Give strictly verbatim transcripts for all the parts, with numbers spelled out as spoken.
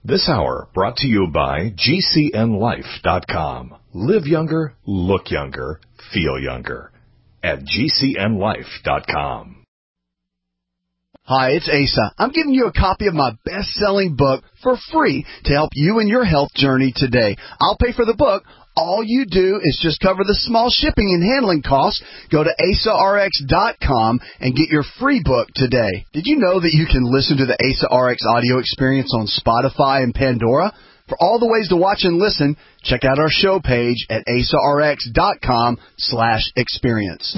This hour brought to you by G C N life dot com. Live younger, look younger, feel younger at G C N life dot com. Hi, it's Asa. I'm giving you a copy of my best-selling book for free to help you in your health journey today. I'll pay for the book. All you do is just cover the small shipping and handling costs. Go to asa r x dot com and get your free book today. Did you know that you can listen to the Asa R X audio experience on Spotify and Pandora? For all the ways to watch and listen, check out our show page at asa r x dot com slash experience.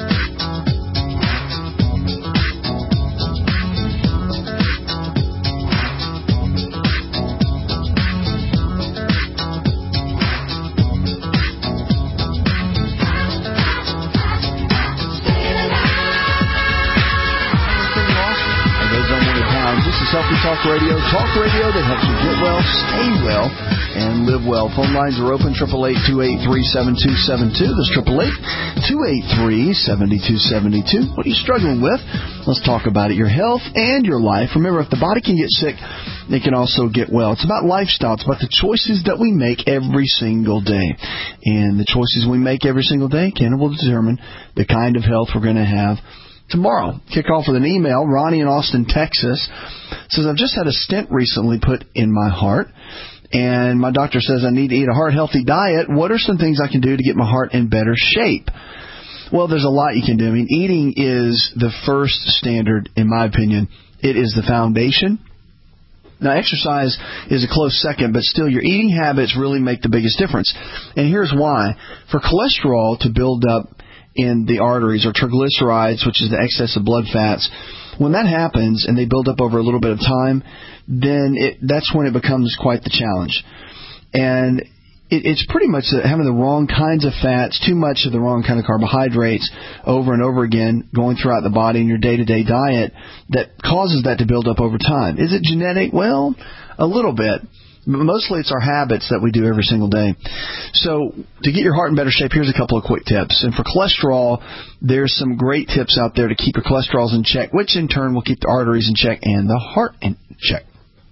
Healthy Talk Radio, talk radio that helps you get well, stay well, and live well. Phone lines are open, eight eight eight, two eight three, seven two seven two. That's eight eight eight, two eight three, seven two seven two. What are you struggling with? Let's talk about it, your health and your life. Remember, if the body can get sick, it can also get well. It's about lifestyle. It's about the choices that we make every single day. And the choices we make every single day can will determine the kind of health we're going to have tomorrow. Kick off with an email. Ronnie in Austin, Texas says, I've just had a stent recently put in my heart, and my doctor says I need to eat a heart-healthy diet. What are some things I can do to get my heart in better shape? Well, there's a lot you can do. I mean, eating is the first standard, in my opinion. It is the foundation. Now, exercise is a close second, but still, your eating habits really make the biggest difference. And here's why. For cholesterol to build up in the arteries, or triglycerides, which is the excess of blood fats, when that happens and they build up over a little bit of time, then it, that's when it becomes quite the challenge. And it, it's pretty much having the wrong kinds of fats, too much of the wrong kind of carbohydrates over and over again going throughout the body in your day-to-day diet that causes that to build up over time. Is it genetic? Well, a little bit. Mostly it's our habits that we do every single day. So to get your heart in better shape, here's a couple of quick tips. And for cholesterol, there's some great tips out there to keep your cholesterols in check, which in turn will keep the arteries in check and the heart in check.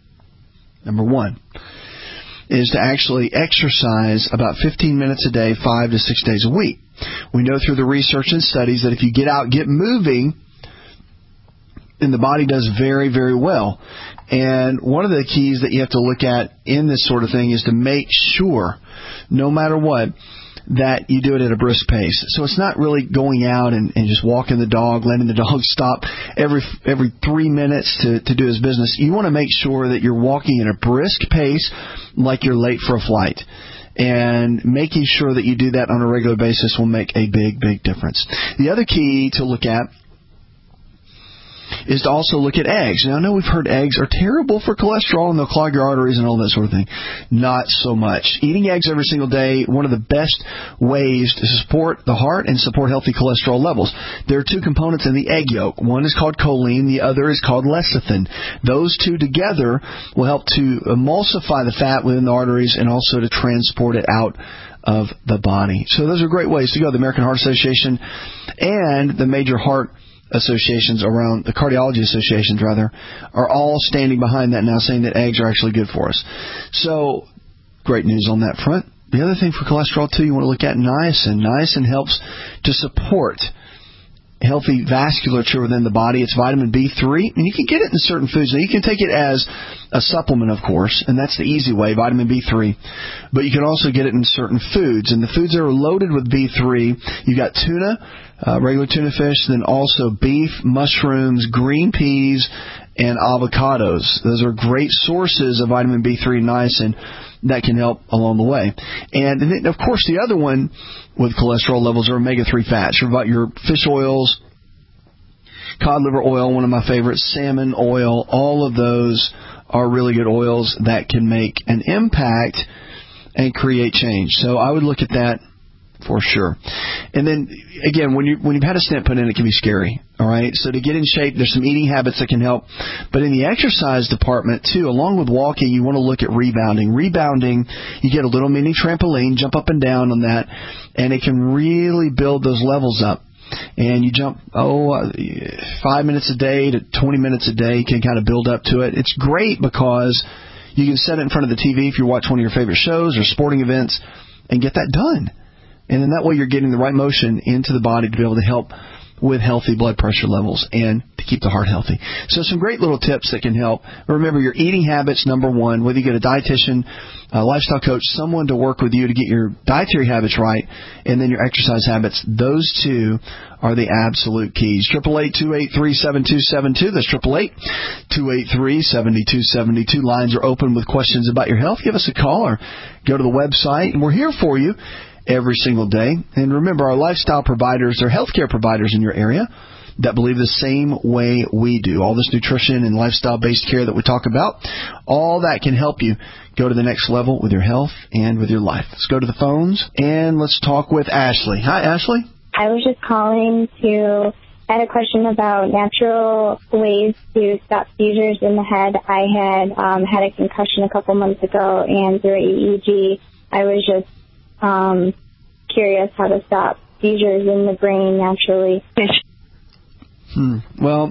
Number one is to actually exercise about fifteen minutes a day, five to six days a week. We know through the research and studies that if you get out, get moving, then the body does very, very well. And one of the keys that you have to look at in this sort of thing is to make sure, no matter what, that you do it at a brisk pace. So it's not really going out and, and just walking the dog, letting the dog stop every every three minutes to, to do his business. You want to make sure that you're walking at a brisk pace like you're late for a flight. And making sure that you do that on a regular basis will make a big, big difference. The other key to look at is to also look at eggs. Now, I know we've heard eggs are terrible for cholesterol and they'll clog your arteries and all that sort of thing. Not so much. Eating eggs every single day, one of the best ways to support the heart and support healthy cholesterol levels. There are two components in the egg yolk. One is called choline, the other is called lecithin. Those two together will help to emulsify the fat within the arteries and also to transport it out of the body. So those are great ways to go. The American Heart Association and the major heart associations around, the cardiology associations rather, are all standing behind that now, saying that eggs are actually good for us. So, great news on that front. The other thing for cholesterol, too, you want to look at niacin. Niacin helps to support healthy vasculature within the body. It's vitamin B three, and you can get it in certain foods. Now, you can take it as a supplement, of course, and that's the easy way, vitamin B three. But you can also get it in certain foods, and the foods that are loaded with B three, you got tuna, uh, regular tuna fish, then also beef, mushrooms, green peas, and avocados. Those are great sources of vitamin B three and niacin that can help along the way. And then, of course, the other one with cholesterol levels are omega three fats. You're about your fish oils, cod liver oil, one of my favorites, salmon oil. All of those are really good oils that can make an impact and create change. So I would look at that for sure. And then, again, when, you, when you've had a stent put in, it can be scary. All right? So to get in shape, there's some eating habits that can help. But in the exercise department, too, along with walking, you want to look at rebounding. Rebounding, you get a little mini trampoline, jump up and down on that, and it can really build those levels up. And you jump, oh, uh, five minutes a day to twenty minutes a day, can kind of build up to it. It's great because You can set it in front of the T V if you watch one of your favorite shows or sporting events and get that done. And then that way you're getting the right motion into the body to be able to help with healthy blood pressure levels and to keep the heart healthy. So some great little tips that can help. Remember, your eating habits, number one, whether you get a dietitian, a lifestyle coach, someone to work with you to get your dietary habits right, and then your exercise habits, those two are the absolute keys. eight eight eight, two eight three, seven two seven two. That's eight eight eight, two eight three, seven two seven two. Lines are open with questions about your health. Give us a call or go to the website, and we're here for you every single day. And remember, our lifestyle providers are healthcare providers in your area that believe the same way we do. All this nutrition and lifestyle-based care that we talk about, all that can help you go to the next level with your health and with your life. Let's go to the phones, and let's talk with Ashley. Hi, Ashley. I was just calling to I had a question about natural ways to stop seizures in the head. I had um, had a concussion a couple months ago, and through E E G, I was just Um, curious how to stop seizures in the brain naturally. Hmm. Well,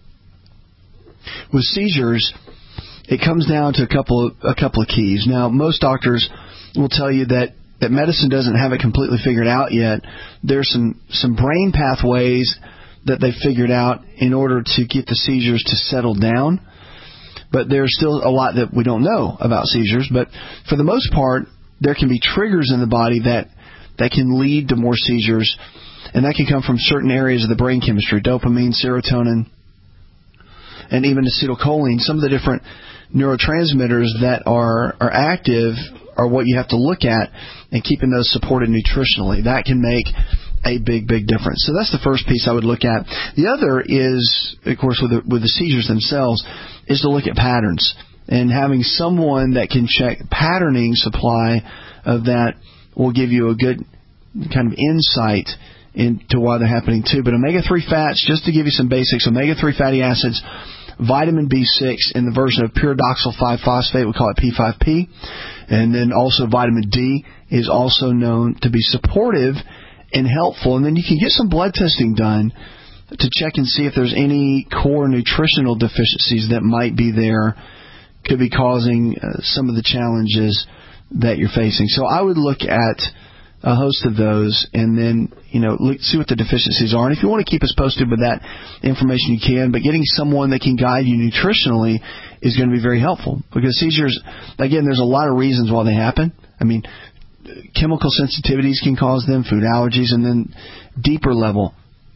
with seizures, it comes down to a couple of, a couple of keys. Now, most doctors will tell you that, that medicine doesn't have it completely figured out yet. There's some, some brain pathways that they've figured out in order to get the seizures to settle down. But there's still a lot that we don't know about seizures. But for the most part, there can be triggers in the body that, that can lead to more seizures, and that can come from certain areas of the brain chemistry, dopamine, serotonin, and even acetylcholine. Some of the different neurotransmitters that are, are active are what you have to look at, and keeping those supported nutritionally. That can make a big, big difference. So that's the first piece I would look at. The other is, of course, with the, with the seizures themselves, is to look at patterns. And having someone that can check patterning supply of that will give you a good kind of insight into why they're happening too. But omega three fats, just to give you some basics, omega three fatty acids, vitamin B six in the version of pyridoxal five phosphate, we call it P five P. And then also vitamin D is also known to be supportive and helpful. And then you can get some blood testing done to check and see if there's any core nutritional deficiencies that might be there, could be causing uh, some of the challenges that you're facing. So I would look at a host of those and then, you know, look, see what the deficiencies are. And if you want to keep us posted with that information, you can. But getting someone that can guide you nutritionally is going to be very helpful, because seizures, again, there's a lot of reasons why they happen. I mean, chemical sensitivities can cause them, food allergies, and then deeper level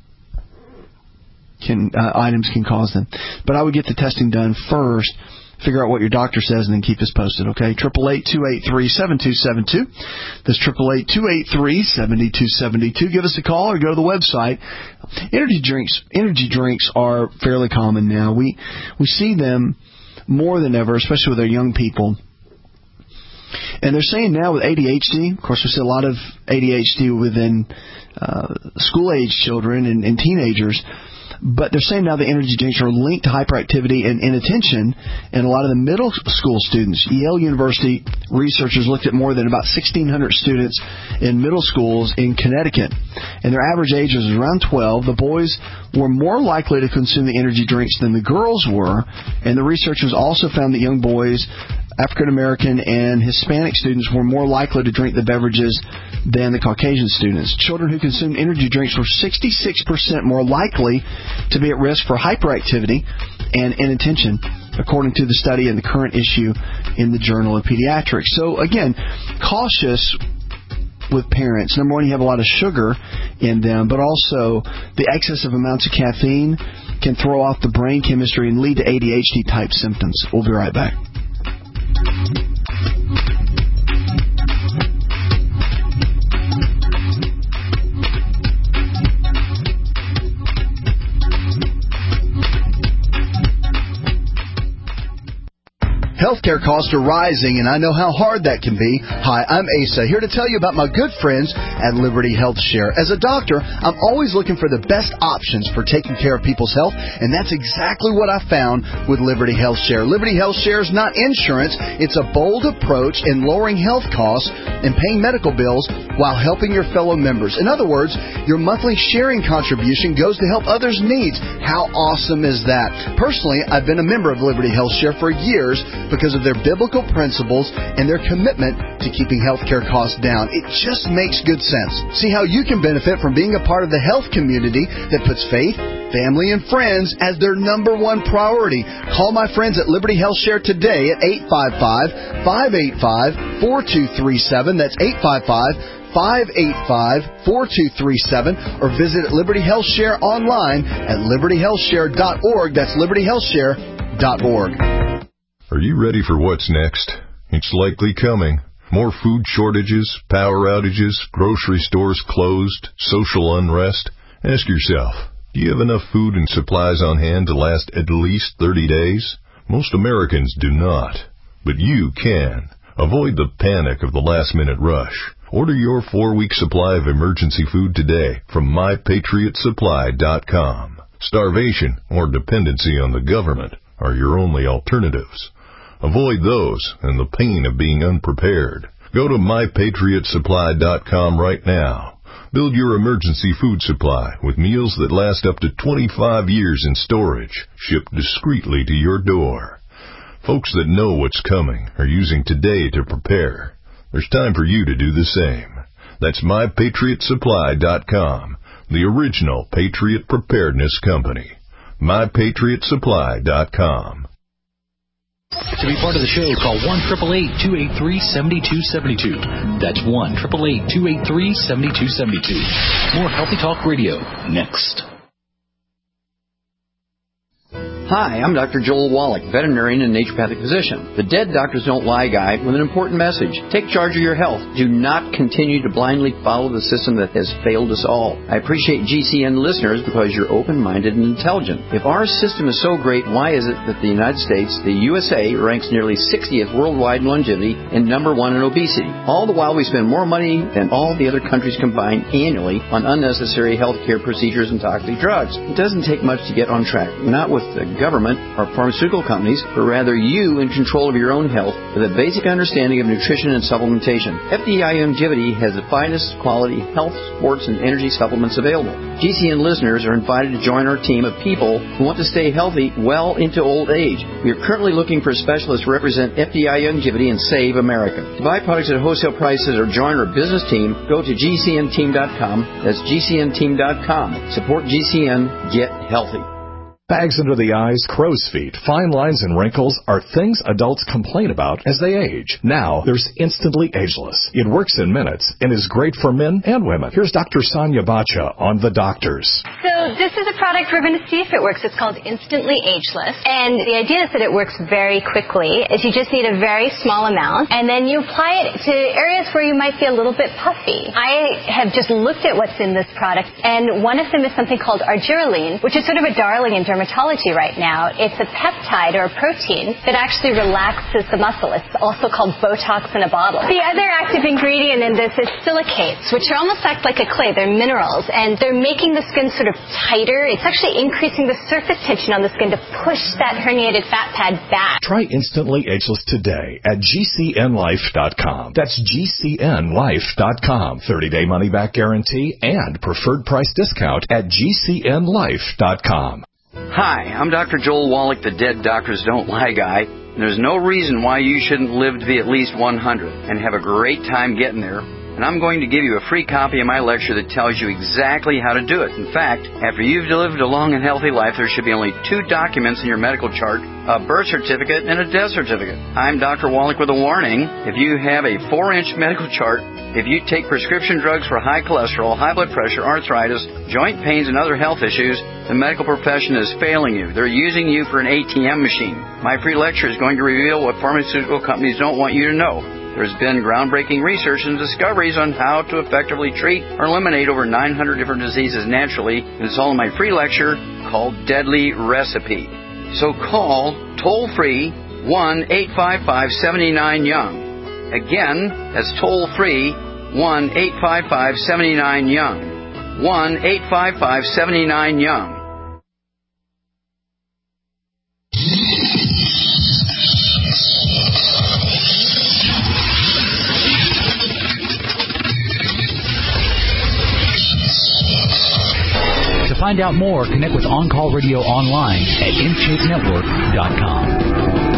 can uh, items can cause them. But I would get the testing done first, figure out what your doctor says, and then keep us posted, okay? eight eight eight, two eight three, seven two seven two. That's eight eight eight, two eight three, seven two seven two. Give us a call or go to the website. Energy drinks energy drinks are fairly common now. We we see them more than ever, especially with our young people. And they're saying now with A D H D, of course we see a lot of A D H D within uh, school-age children and, and teenagers, but they're saying now the energy drinks are linked to hyperactivity and inattention in a lot of the middle school students. Yale University researchers looked at more than about sixteen hundred students in middle schools in Connecticut, and their average age was around twelve. The boys were more likely to consume the energy drinks than the girls were, and the researchers also found that young boys, African American and Hispanic students, were more likely to drink the beverages than the Caucasian students. Children who consumed energy drinks were sixty-six percent more likely to be at risk for hyperactivity and inattention, according to the study in the current issue in the Journal of Pediatrics. So again, cautious with parents. Number one, you have a lot of sugar in them, but also the excessive amounts of caffeine can throw off the brain chemistry and lead to A D H D type symptoms. We'll be right back. Healthcare costs are rising, and I know how hard that can be. Hi, I'm Asa, here to tell you about my good friends at Liberty Health Share. As a doctor, I'm always looking for the best options for taking care of people's health, and that's exactly what I found with Liberty Health Share. Liberty Health Share is not insurance. It's a bold approach in lowering health costs and paying medical bills while helping your fellow members. In other words, your monthly sharing contribution goes to help others' needs. How awesome is that? Personally, I've been a member of Liberty Health Share for years, because of their biblical principles and their commitment to keeping healthcare costs down. It just makes good sense. See how you can benefit from being a part of the health community that puts faith, family, and friends as their number one priority. Call my friends at Liberty Health Share today at eight five five, five eight five, four two three seven. That's eight five five, five eight five, four two three seven. Or visit Liberty Health Share online at liberty health share dot org. That's liberty health share dot org. Are you ready for what's next? It's likely coming. More food shortages, power outages, grocery stores closed, social unrest. Ask yourself, do you have enough food and supplies on hand to last at least thirty days? Most Americans do not, but you can. Avoid the panic of the last-minute rush. Order your four-week supply of emergency food today from my patriot supply dot com. Starvation or dependency on the government are your only alternatives. Avoid those and the pain of being unprepared. Go to my patriot supply dot com right now. Build your emergency food supply with meals that last up to twenty-five years in storage, shipped discreetly to your door. Folks that know what's coming are using today to prepare. There's time for you to do the same. That's my patriot supply dot com, the original Patriot Preparedness Company. my patriot supply dot com. To be part of the show, call one eight eight eight, two eight three, seven two seven two. That's one eight eight eight, two eight three, seven two seven two. More Healthy Talk Radio next. Hi, I'm Doctor Joel Wallach, veterinarian and naturopathic physician, the Dead Doctors Don't Lie guy with an important message. Take charge of your health. Do not continue to blindly follow the system that has failed us all. I appreciate G C N listeners because you're open-minded and intelligent. If our system is so great, why is it that the United States, the U S A, ranks nearly sixtieth worldwide in longevity and number one in obesity? All the while we spend more money than all the other countries combined annually on unnecessary health care procedures and toxic drugs. It doesn't take much to get on track, not with the government or pharmaceutical companies, but rather you in control of your own health with a basic understanding of nutrition and supplementation. F D I Longevity has the finest quality health, sports, and energy supplements available. G C N listeners are invited to join our team of people who want to stay healthy well into old age. We are currently looking for specialists to represent F D I Longevity and Save America. To buy products at wholesale prices or join our business team, go to G C N team dot com. That's G C N team dot com. Support G C N. Get healthy. Bags under the eyes, crow's feet, fine lines, and wrinkles are things adults complain about as they age. Now, there's Instantly Ageless. It works in minutes and is great for men and women. Here's Doctor Sonia Bacha on The Doctors. So this is a product we're going to see if it works. It's called Instantly Ageless. And the idea is that it works very quickly. Is you just need a very small amount, and then you apply it to areas where you might be a little bit puffy. I have just looked at what's in this product, and one of them is something called argireline, which is sort of a darling in dermatology right now. It's a peptide or a protein that actually relaxes the muscle. It's also called Botox in a bottle. The other active ingredient in this is silicates, which are almost act like a clay. They're minerals, and they're making the skin sort of tighter. It's actually increasing the surface tension on the skin to push that herniated fat pad back. Try Instantly Ageless today at G C N life dot com. That's G C N life dot com. thirty-day money-back guarantee and preferred price discount at G C N life dot com. Hi, I'm Doctor Joel Wallach, the Dead Doctors Don't Lie guy. There's no reason why you shouldn't live to be at least one hundred and have a great time getting there. And I'm going to give you a free copy of my lecture that tells you exactly how to do it. In fact, after you've lived a long and healthy life, there should be only two documents in your medical chart, a birth certificate and a death certificate. I'm Doctor Wallach with a warning. If you have a four-inch medical chart, if you take prescription drugs for high cholesterol, high blood pressure, arthritis, joint pains, and other health issues, the medical profession is failing you. They're using you for an A T M machine. My free lecture is going to reveal what pharmaceutical companies don't want you to know. There's been groundbreaking research and discoveries on how to effectively treat or eliminate over nine hundred different diseases naturally, and it's all in my free lecture called Deadly Recipe. So call toll-free one eight five five, seven nine, young. Again, that's toll-free one eight five five, seven nine, young. one eight five five, seven nine, young. find out more, connect with On Call Radio online at in shape network dot com.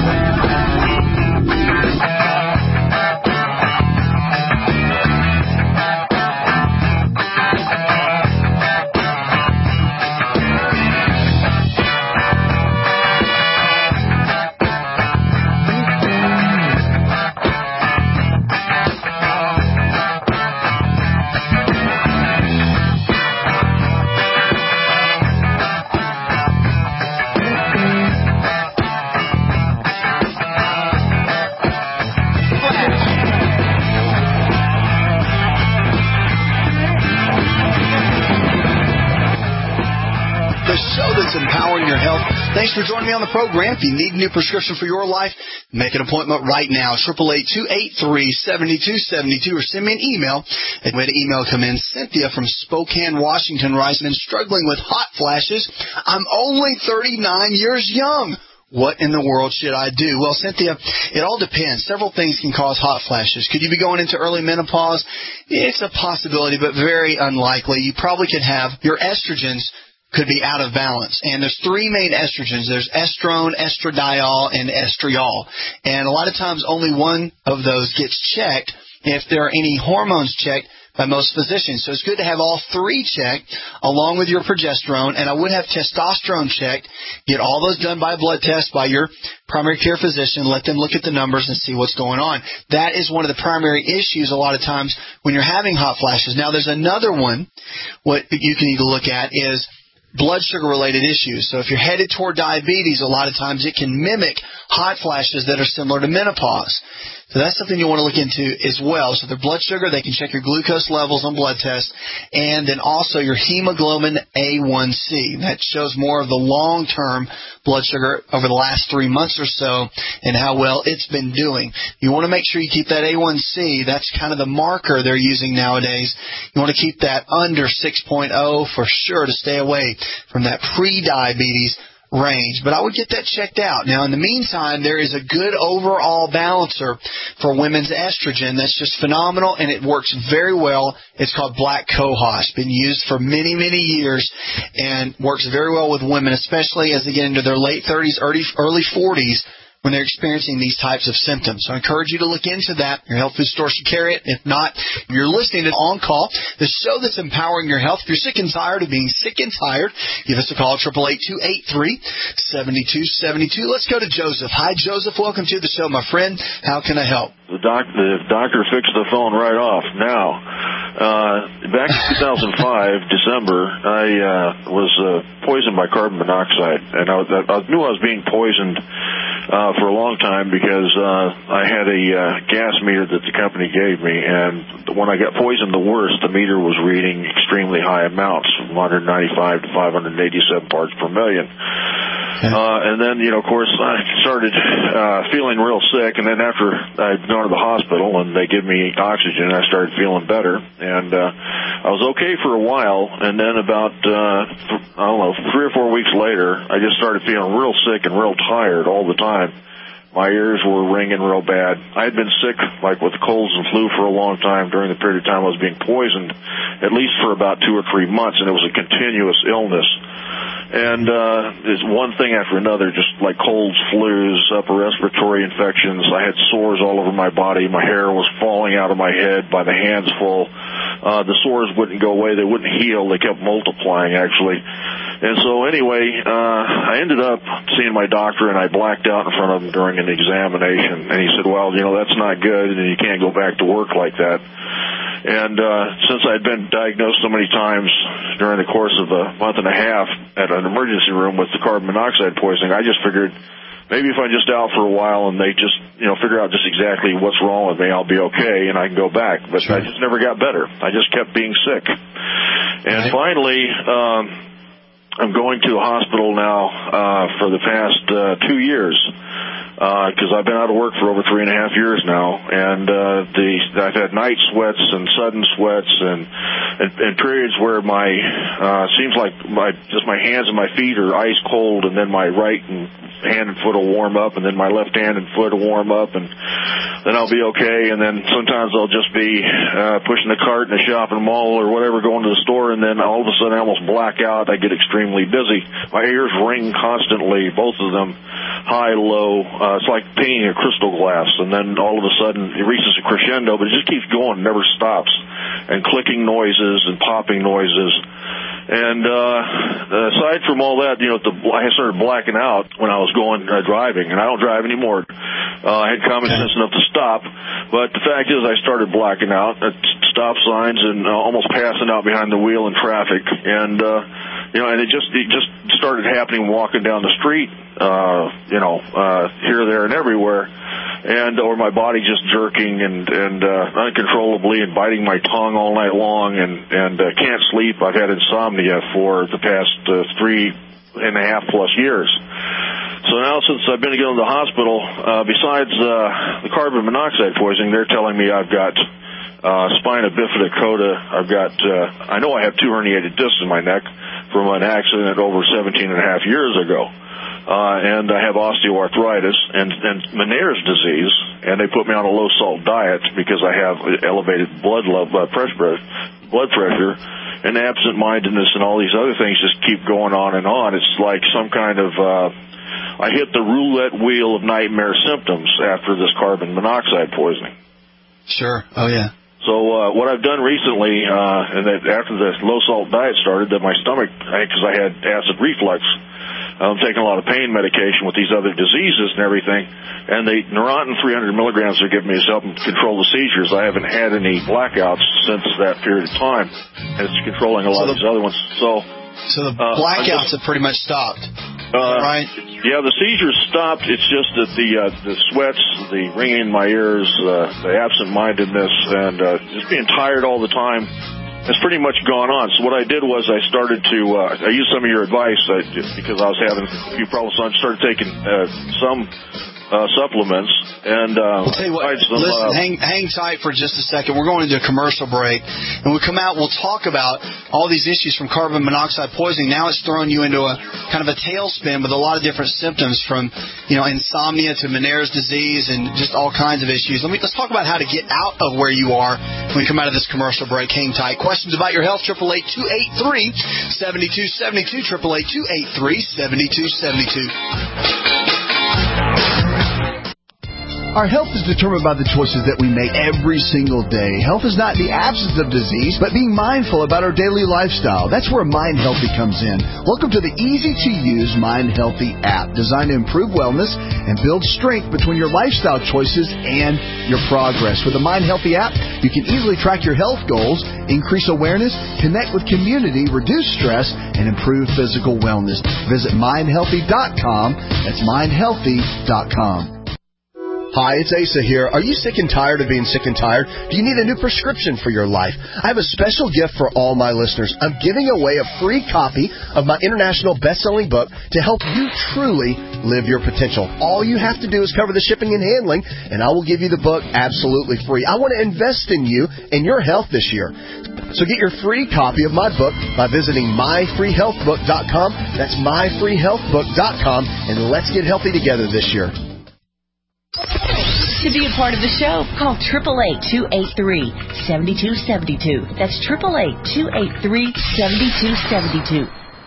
Thanks for joining me on the program. If you need a new prescription for your life, make an appointment right now. eight eight eight, two eight three, seven two seven two or send me an email. And when the email come in, Cynthia from Spokane, Washington writes, "Been struggling with hot flashes. I'm only thirty-nine years young. What in the world should I do?" Well, Cynthia, it all depends. Several things can cause hot flashes. Could you be going into early menopause? It's a possibility, but very unlikely. You probably could have your estrogens could be out of balance. And there's three main estrogens. There's estrone, estradiol, and estriol. And a lot of times only one of those gets checked if there are any hormones checked by most physicians. So it's good to have all three checked along with your progesterone. And I would have testosterone checked. Get all those done by a blood test by your primary care physician. Let them look at the numbers and see what's going on. That is one of the primary issues a lot of times when you're having hot flashes. Now, there's another one. What you can need to look at is blood sugar-related issues. So if you're headed toward diabetes, a lot of times it can mimic hot flashes that are similar to menopause. So that's something you want to look into as well. So their blood sugar, they can check your glucose levels on blood tests, and then also your hemoglobin A one C. That shows more of the long-term blood sugar over the last three months or so and how well it's been doing. You want to make sure you keep that A one C. That's kind of the marker they're using nowadays. You want to keep that under six point oh for sure to stay away from that pre-diabetes range. But I would get that checked out. Now, in the meantime, there is a good overall balancer for women's estrogen that's just phenomenal, and it works very well. It's called Black Cohosh. Been used for many, many years and works very well with women, especially as they get into their late thirties, early, early forties, when they're experiencing these types of symptoms. So I encourage you to look into that. Your health food store should carry it. If not, if you're listening to On Call, the show that's empowering your health. If you're sick and tired of being sick and tired, give us a call at eight eight eight, two eight three, seven two seven two. Let's go to Joseph. Hi, Joseph. Welcome to the show, my friend. How can I help? The, doc, the doctor fixed the phone right off. Now, uh, back in two thousand five, December, I uh, was uh, poisoned by carbon monoxide, and I, I knew I was being poisoned uh, for a long time because uh, I had a uh, gas meter that the company gave me, and when I got poisoned the worst, the meter was reading extremely high amounts, from one hundred ninety-five to five hundred eighty-seven parts per million. Uh, and then, you know, of course, I started uh, feeling real sick, and then after I'd gone to the hospital and they give me oxygen, I started feeling better, and uh, I was okay for a while, and then about, uh, I don't know, three or four weeks later, I just started feeling real sick and real tired all the time. My ears were ringing real bad. I had been sick, like with colds and flu, for a long time during the period of time I was being poisoned, at least for about two or three months, and it was a continuous illness. And uh, it's one thing after another, just like colds, flus, upper respiratory infections. I had sores all over my body. My hair was falling out of my head by the handful. Uh, the sores wouldn't go away. They wouldn't heal. They kept multiplying, actually. And so anyway, uh, I ended up seeing my doctor, and I blacked out in front of him during an examination. And he said, well, you know, that's not good, and you can't go back to work like that. And uh, since I'd been diagnosed so many times during the course of a month and a half at an emergency room with the carbon monoxide poisoning, I just figured maybe if I'm just out for a while and they just, you know, figure out just exactly what's wrong with me, I'll be okay and I can go back. But sure. I just never got better. I just kept being sick. And right. finally, um, I'm going to a hospital now uh, for the past uh, two years. Because uh, I've been out of work for over three and a half years now, and uh, the I've had night sweats and sudden sweats, and and, and periods where my uh, seems like my just my hands and my feet are ice cold, and then my right and hand and foot will warm up, and then my left hand and foot will warm up, and then I'll be okay. And then sometimes I'll just be uh, pushing the cart in a shopping mall or whatever, going to the store, and then all of a sudden I almost black out. I get extremely dizzy. My ears ring constantly, both of them, high, low. Uh, it's like painting a crystal glass, and then all of a sudden it reaches a crescendo, but it just keeps going, never stops, and clicking noises and popping noises. And uh, aside from all that, you know, the, I started blacking out when I was going uh, driving, and I don't drive anymore. Uh, I had common sense enough to stop, but the fact is I started blacking out at stop signs and uh, almost passing out behind the wheel in traffic. And, uh, you know, and it just it just started happening walking down the street, uh, you know, uh, here, there, and everywhere. And or my body just jerking and and uh, uncontrollably and biting my tongue all night long and and uh, can't sleep. I've had insomnia for the past uh, three and a half plus years. So now since I've been to go to the hospital, uh, besides uh, the carbon monoxide poisoning, they're telling me I've got uh, spina bifida coda. I've got uh, I know I have two herniated discs in my neck from an accident over seventeen and a half years ago. Uh, and I have osteoarthritis and, and Meniere's disease, and they put me on a low-salt diet because I have elevated blood level, uh, pressure, blood pressure, and absent-mindedness and all these other things just keep going on and on. It's like some kind of, uh, I hit the roulette wheel of nightmare symptoms after this carbon monoxide poisoning. Sure. Oh, yeah. So uh, what I've done recently, uh, and that after the low-salt diet started, that my stomach, because I had acid reflux, I'm taking a lot of pain medication with these other diseases and everything, and the Neurontin three hundred milligrams they're giving me is helping control the seizures. I haven't had any blackouts since that period of time, and it's controlling a lot so the, of these other ones. So, so the blackouts uh, just, have pretty much stopped, uh, right? Yeah, the seizures stopped. It's just that the uh, the sweats, the ringing in my ears, uh, the absent-mindedness, and uh, just being tired all the time. It's pretty much gone on. So what I did was I started to, uh, I used some of your advice uh, because I was having a few problems. So I started taking uh, some uh, supplements. And uh, I'll tell you what, some, listen, uh, hang, hang tight for just a second. We're going into a commercial break. And when we come out, we'll talk about all these issues from carbon monoxide poisoning. Now it's throwing you into a kind of a tailspin with a lot of different symptoms from, you know, insomnia to Meniere's disease and just all kinds of issues. Let me, let's talk about how to get out of where you are when we come out of this commercial break. Hang tight. Questions about your health, eight eight eight, two eight three, seven two seven two, eight eight eight, two eight three, seven two seven two. Our health is determined by the choices that we make every single day. Health is not the absence of disease, but being mindful about our daily lifestyle. That's where Mind Healthy comes in. Welcome to the easy-to-use Mind Healthy app, designed to improve wellness and build strength between your lifestyle choices and your progress. With the Mind Healthy app, you can easily track your health goals, increase awareness, connect with community, reduce stress, and improve physical wellness. Visit mind healthy dot com. That's mind healthy dot com. Hi, it's Asa here. Are you sick and tired of being sick and tired? Do you need a new prescription for your life? I have a special gift for all my listeners. I'm giving away a free copy of my international best-selling book to help you truly live your potential. All you have to do is cover the shipping and handling, and I will give you the book absolutely free. I want to invest in you and your health this year. So get your free copy of my book by visiting my free health book dot com. That's my free health book dot com, and let's get healthy together this year. To be a part of the show, call eight eight eight, two eight three, seven two seven two. That's eight eight eight, two eight three, seven two seven two.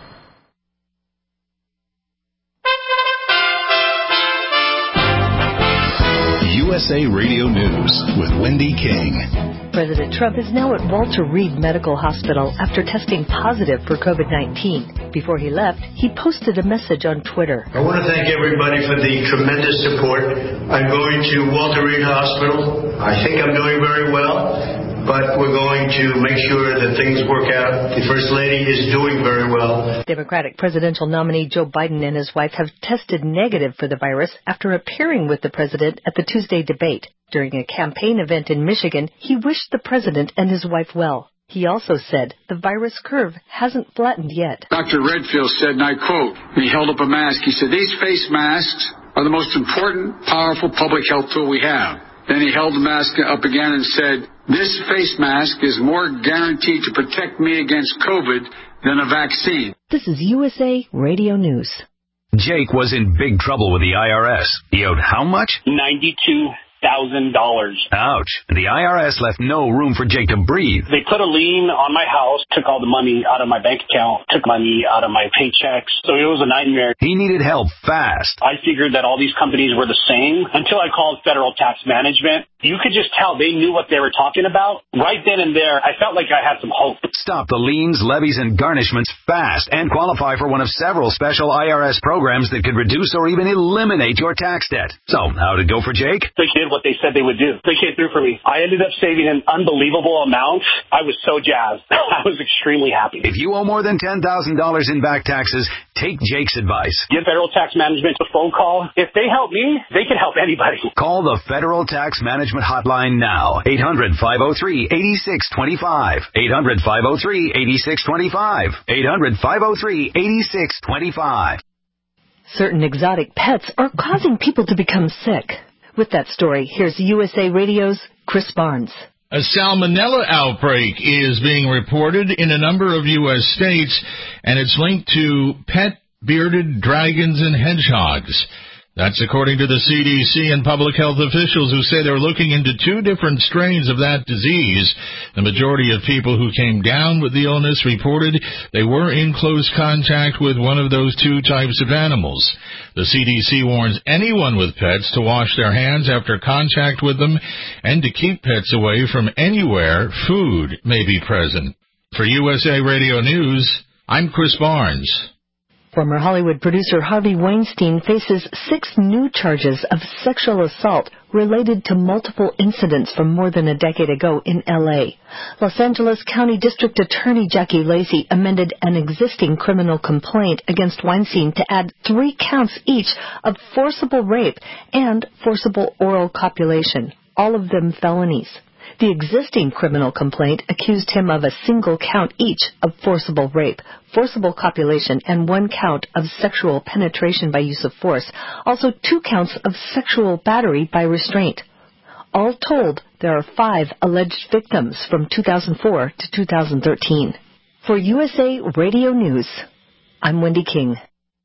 U S A Radio News with Wendy King. President Trump is now at Walter Reed Medical Hospital after testing positive for COVID nineteen. Before he left, he posted a message on Twitter. I want to thank everybody for the tremendous support. I'm going to Walter Reed Hospital. I think I'm doing very well, but we're going to make sure that things work out. The First Lady is doing very well. Democratic presidential nominee Joe Biden and his wife have tested negative for the virus after appearing with the president at the Tuesday debate. During a campaign event in Michigan, he wished the president and his wife well. He also said the virus curve hasn't flattened yet. Doctor Redfield said, and I quote, he held up a mask. He said, these face masks are the most important, powerful public health tool we have. Then he held the mask up again and said, this face mask is more guaranteed to protect me against COVID than a vaccine. This is U S A Radio News. Jake was in big trouble with the I R S. He owed how much? ninety-two thousand dollars. Ouch. The I R S left no room for Jake to breathe. They put a lien on my house, took all the money out of my bank account, took money out of my paychecks. So it was a nightmare. He needed help fast. I figured that all these companies were the same until I called Federal Tax Management. You could just tell they knew what they were talking about. Right then and there, I felt like I had some hope. Stop the liens, levies, and garnishments fast and qualify for one of several special I R S programs that could reduce or even eliminate your tax debt. So, how'd it go for Jake? They did what they said they would do. They came through for me. I ended up saving an unbelievable amount. I was so jazzed. I was extremely happy. If you owe more than ten thousand dollars in back taxes, take Jake's advice. Give Federal Tax Management a phone call. If they help me, they can help anybody. Call the Federal Tax Management Hotline now. eight hundred, five oh three, eight six two five. eight hundred, five oh three, eight six two five. eight hundred, five oh three, eight six two five. Certain exotic pets are causing people to become sick. With that story, here's U S A Radio's Chris Barnes. A salmonella outbreak is being reported in a number of U S states, and it's linked to pet bearded dragons and hedgehogs. That's according to the C D C and public health officials who say they're looking into two different strains of that disease. The majority of people who came down with the illness reported they were in close contact with one of those two types of animals. The C D C warns anyone with pets to wash their hands after contact with them and to keep pets away from anywhere food may be present. For U S A Radio News, I'm Chris Barnes. Former Hollywood producer Harvey Weinstein faces six new charges of sexual assault related to multiple incidents from more than a decade ago in L A. Los Angeles County District Attorney Jackie Lacey amended an existing criminal complaint against Weinstein to add three counts each of forcible rape and forcible oral copulation, all of them felonies. The existing criminal complaint accused him of a single count each of forcible rape, forcible copulation, and one count of sexual penetration by use of force, also two counts of sexual battery by restraint. All told, there are five alleged victims from two thousand four to two thousand thirteen. For U S A Radio News, I'm Wendy King.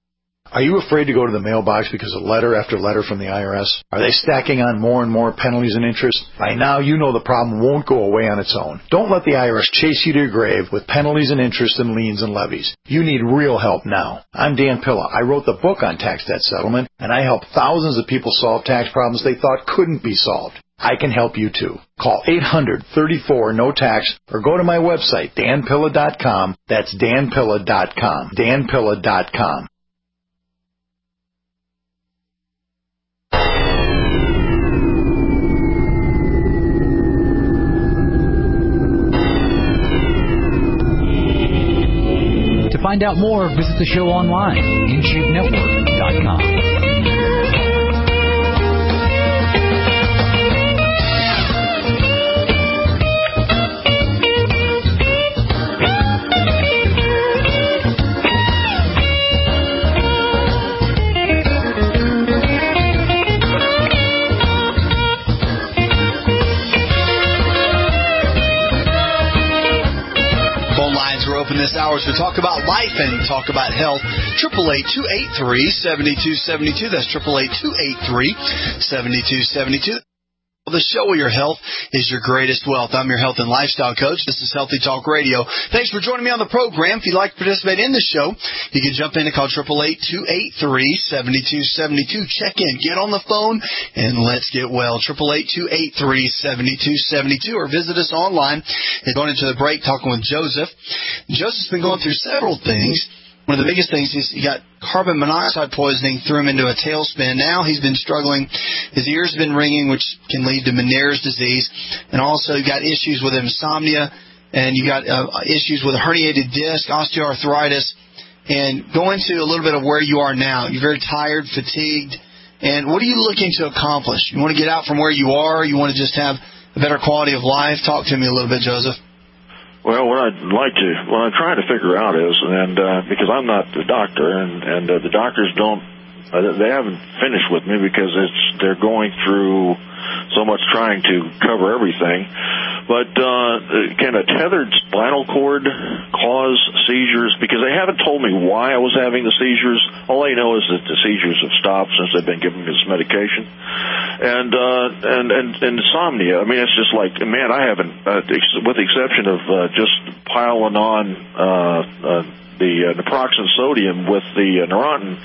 Are you afraid to go to the mailbox because of letter after letter from the I R S? Are they stacking on more and more penalties and interest? By now, you know the problem won't go away on its own. Don't let the I R S chase you to your grave with penalties and interest and liens and levies. You need real help now. I'm Dan Pilla. I wrote the book on tax debt settlement, and I help thousands of people solve tax problems they thought couldn't be solved. I can help you too. Call eight hundred, thirty-four, no tax or go to my website, dan pilla dot com. That's dan pilla dot com. dan pilla dot com. To find out more, visit the show online, in shape network dot com. This hour to talk about life and talk about health. Triple eight two eight three seven two seven two. That's triple eight two eight three seven two seven two. The show where your health is your greatest wealth. I'm your health and lifestyle coach. This is Healthy Talk Radio. Thanks for joining me on the program. If you'd like to participate in the show, you can jump in and call triple eight two eight three seven two seven two. Check in, get on the phone, and let's get well. triple eight two eight three seven two seven two, or visit us online. And going into the break, talking with Joseph. Joseph's been going through several things. One of the biggest things is he got carbon monoxide poisoning, threw him into a tailspin. Now he's been struggling. His ears have been ringing, which can lead to Meniere's disease. And also got issues with insomnia, and you got uh, issues with a herniated disc, osteoarthritis. And go into a little bit of where you are now. You're very tired, fatigued. And what are you looking to accomplish? You want to get out from where you are? You want to just have a better quality of life? Talk to me a little bit, Joseph. Well, what I'd like to, what I'm trying to figure out is, and uh, because I'm not the doctor, and, and uh, the doctors don't, uh, they haven't finished with me because it's they're going through so much trying to cover everything. But uh, can a tethered spinal cord cause seizures? Because they haven't told me why I was having the seizures. All I know is that the seizures have stopped since they've been giving me this medication. And uh, and, and and insomnia. I mean, it's just like, man, I haven't, uh, with the exception of uh, just piling on uh, uh, the uh, naproxen sodium with the uh, Neurontin,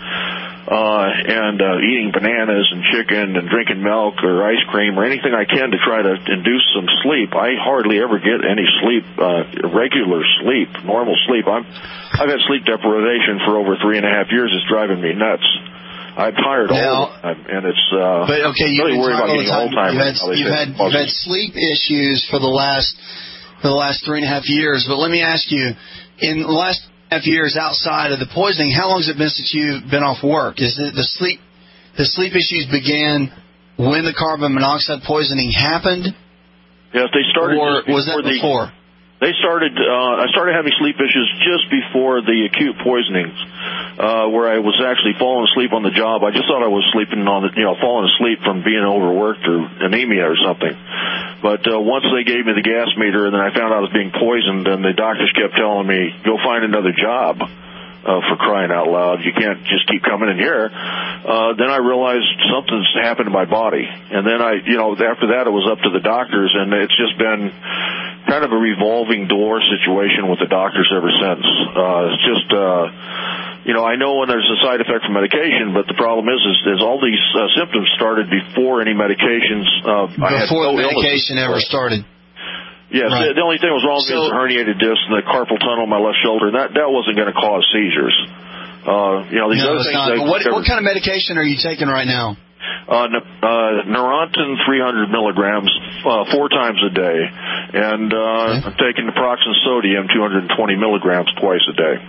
uh, and uh, eating bananas and chicken and drinking milk or ice cream or anything I can to try to induce some sleep. I hardly ever get any sleep, uh, regular sleep, normal sleep. I'm, I've had sleep deprivation for over three and a half years. It's driving me nuts. I'm tired all the time, and it's uh, but okay, you've really been worried about all the getting time. Alzheimer's. You've had, you've had, you've had sleep issues for the last for the last three and a half years. But let me ask you, in the last half years outside of the poisoning, how long has it been since you've been off work? Is it the sleep the sleep issues began when the carbon monoxide poisoning happened? Yes, they started. Or was that before? The, they started. Uh, I started having sleep issues just before the acute poisonings, uh, where I was actually falling asleep on the job. I just thought I was sleeping on the, you know, falling asleep from being overworked or anemia or something. But uh, once they gave me the gas meter, and then I found out I was being poisoned, and the doctors kept telling me, "Go find another job." Uh, for crying out loud, you can't just keep coming in here. Uh, then I realized something's happened to my body. And then I, you know, after that it was up to the doctors, and it's just been kind of a revolving door situation with the doctors ever since. Uh, it's just, uh, you know, I know when there's a side effect from medication, but the problem is, is, is all these uh, symptoms started before any medications. Uh, before I had no the medication illness. ever started. Yes, right. the, the only thing that was wrong with so, me was the herniated disc and the carpal tunnel in my left shoulder. That that wasn't going to cause seizures. Uh, you know, these no, other things. Not. What, what kind of medication are you taking right now? Uh, uh, Neurontin three hundred milligrams uh, four times a day, and uh, okay. I'm taking naproxen sodium two hundred twenty milligrams twice a day.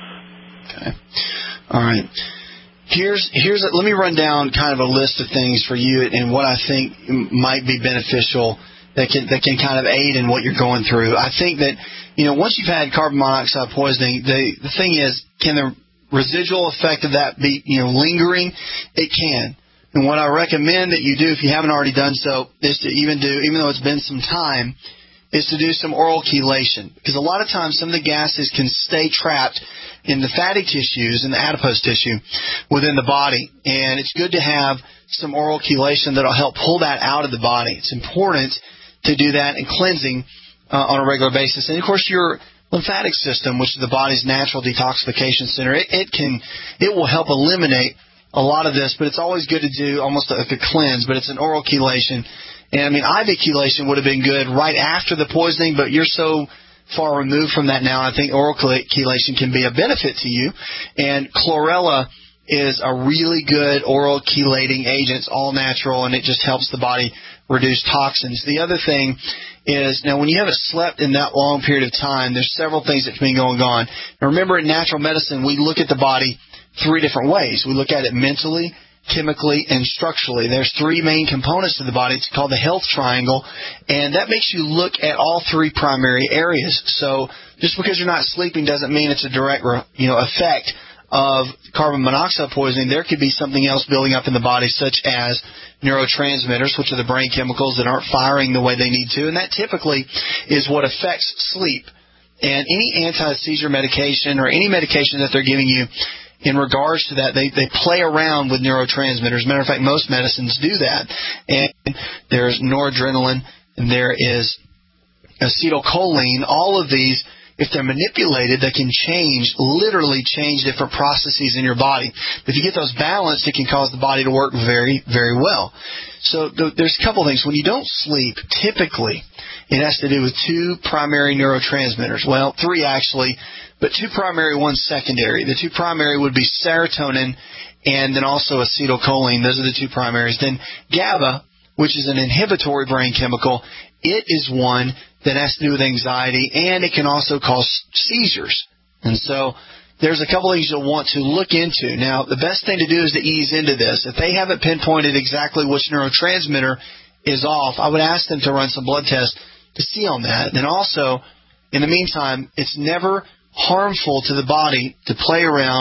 Okay. All right. Here's here's a, let me run down kind of a list of things for you and what I think might be beneficial. That can that can kind of aid in what you're going through. I think that, you know, once you've had carbon monoxide poisoning, the the thing is, can the residual effect of that be, you know, lingering? It can. And what I recommend that you do, if you haven't already done so, is to even do, even though it's been some time, is to do some oral chelation. Because a lot of times some of the gases can stay trapped in the fatty tissues and the adipose tissue within the body. And it's good to have some oral chelation that will help pull that out of the body. It's important to do that and cleansing uh, on a regular basis. And, of course, your lymphatic system, which is the body's natural detoxification center, it, it can it will help eliminate a lot of this, but it's always good to do almost like a cleanse, but it's an oral chelation. And, I mean, I V chelation would have been good right after the poisoning, but you're so far removed from that now, I think oral chelation can be a benefit to you. And chlorella is a really good oral chelating agent. It's all natural, and it just helps the body reduce toxins. The other thing is, now when you haven't slept in that long period of time, there's several things that have been going on. Now remember, in natural medicine, we look at the body three different ways. We look at it mentally, chemically, and structurally. There's three main components to the body. It's called the health triangle, and that makes you look at all three primary areas. So just because you're not sleeping doesn't mean it's a direct, you know, effect of carbon monoxide poisoning. There could be something else building up in the body, such as neurotransmitters, which are the brain chemicals that aren't firing the way they need to, and that typically is what affects sleep. And any anti-seizure medication or any medication that they're giving you in regards to that, they, they play around with neurotransmitters. Matter of fact, most medicines do that. And there's noradrenaline, and there is acetylcholine. All of these, if they're manipulated, they can change, literally change different processes in your body. But if you get those balanced, it can cause the body to work very, very well. So th- there's a couple things. When you don't sleep, typically, it has to do with two primary neurotransmitters. Well, three actually, but two primary, one secondary. The two primary would be serotonin and then also acetylcholine. Those are the two primaries. Then GABA, which is an inhibitory brain chemical, it is one that has to do with anxiety, and it can also cause seizures. And so there's a couple things you'll want to look into. Now, the best thing to do is to ease into this. If they haven't pinpointed exactly which neurotransmitter is off, I would ask them to run some blood tests to see on that. And also, in the meantime, it's never harmful to the body to play around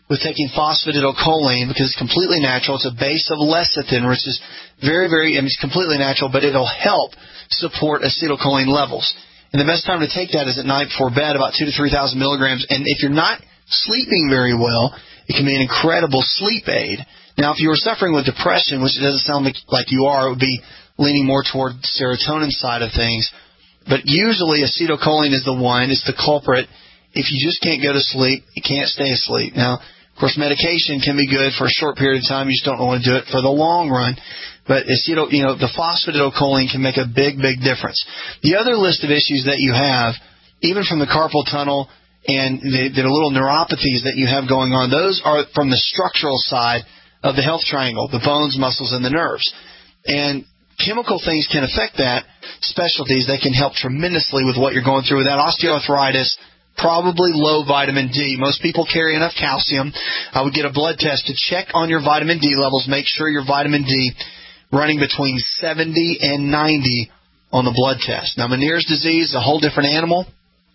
with taking phosphatidylcholine because it's completely natural. It's a base of lecithin, which is very, very, I mean, it's completely natural, but it'll help support acetylcholine levels. And the best time to take that is at night before bed, about two to three thousand milligrams. And if you're not sleeping very well, it can be an incredible sleep aid. Now, if you were suffering with depression, which it doesn't sound like, like you are, it would be leaning more toward the serotonin side of things. But usually acetylcholine is the one, it's the culprit. If you just can't go to sleep, you can't stay asleep. Now, of course, medication can be good for a short period of time. You just don't want to do it for the long run. But acetyl, you know, the phosphatidylcholine can make a big, big difference. The other list of issues that you have, even from the carpal tunnel and the, the little neuropathies that you have going on, those are from the structural side of the health triangle, the bones, muscles, and the nerves. And chemical things can affect that. Specialties, they can help tremendously with what you're going through with that osteoarthritis. Probably low vitamin D. Most people carry enough calcium. I would get a blood test to check on your vitamin D levels. Make sure your vitamin D running between seventy and ninety on the blood test. Now, Meniere's disease is a whole different animal.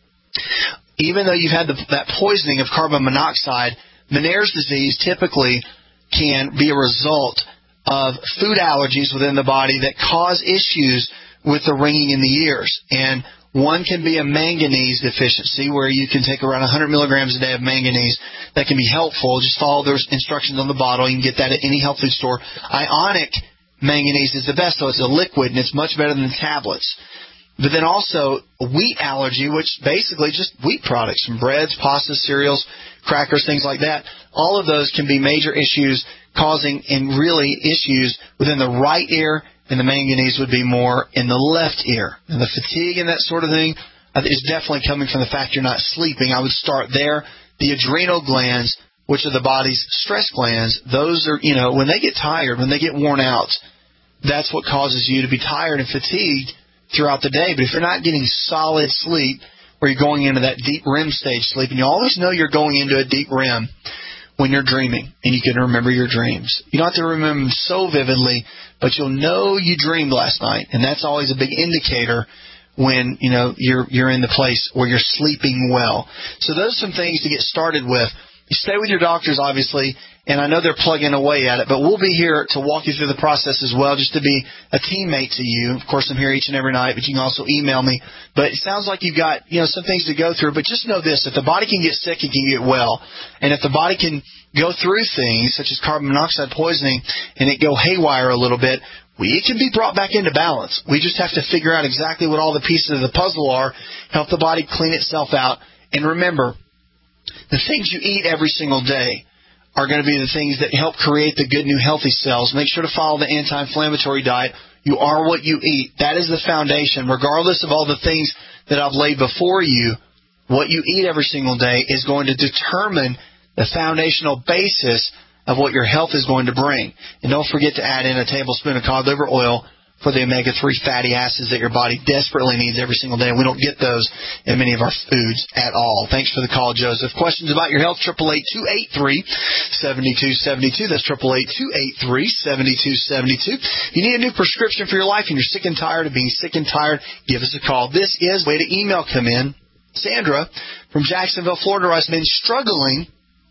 Even though you've had the, that poisoning of carbon monoxide, Meniere's disease typically can be a result of food allergies within the body that cause issues with the ringing in the ears. And one can be a manganese deficiency where you can take around one hundred milligrams a day of manganese. That can be helpful. Just follow those instructions on the bottle. You can get that at any health food store. Ionic manganese is the best, so it's a liquid, and it's much better than the tablets. But then also wheat allergy, which basically just wheat products from breads, pastas, cereals, crackers, things like that. All of those can be major issues causing and really issues within the right ear, and the manganese would be more in the left ear. And the fatigue and that sort of thing is definitely coming from the fact you're not sleeping. I would start there. The adrenal glands, which are the body's stress glands, those are, you know, when they get tired, when they get worn out, that's what causes you to be tired and fatigued throughout the day. But if you're not getting solid sleep, where you're going into that deep R E M stage sleep, and you always know you're going into a deep R E M when you're dreaming, and you can remember your dreams. You don't have to remember them so vividly, but you'll know you dreamed last night, and that's always a big indicator when, you know, you're you're in the place where you're sleeping well. So those are some things to get started with. You stay with your doctors, obviously, and I know they're plugging away at it, but we'll be here to walk you through the process as well, just to be a teammate to you. Of course, I'm here each and every night, but you can also email me. But it sounds like you've got, you know, some things to go through, but just know this: if the body can get sick, it can get well. And if the body can go through things such as carbon monoxide poisoning and it go haywire a little bit, we, it can be brought back into balance. We just have to figure out exactly what all the pieces of the puzzle are, help the body clean itself out. And remember, the things you eat every single day are going to be the things that help create the good new healthy cells. Make sure to follow the anti-inflammatory diet. You are what you eat. That is the foundation. Regardless of all the things that I've laid before you, what you eat every single day is going to determine the foundational basis of what your health is going to bring. And don't forget to add in a tablespoon of cod liver oil for the omega three fatty acids that your body desperately needs every single day. We don't get those in many of our foods at all. Thanks for the call, Joseph. Questions about your health, eight eight eight, two eight three, seven two seven two. That's eight eight eight, two eight three, seven two seven two. If you need a new prescription for your life and you're sick and tired of being sick and tired, give us a call. This is way to email come in. Sandra from Jacksonville, Florida, writes, been struggling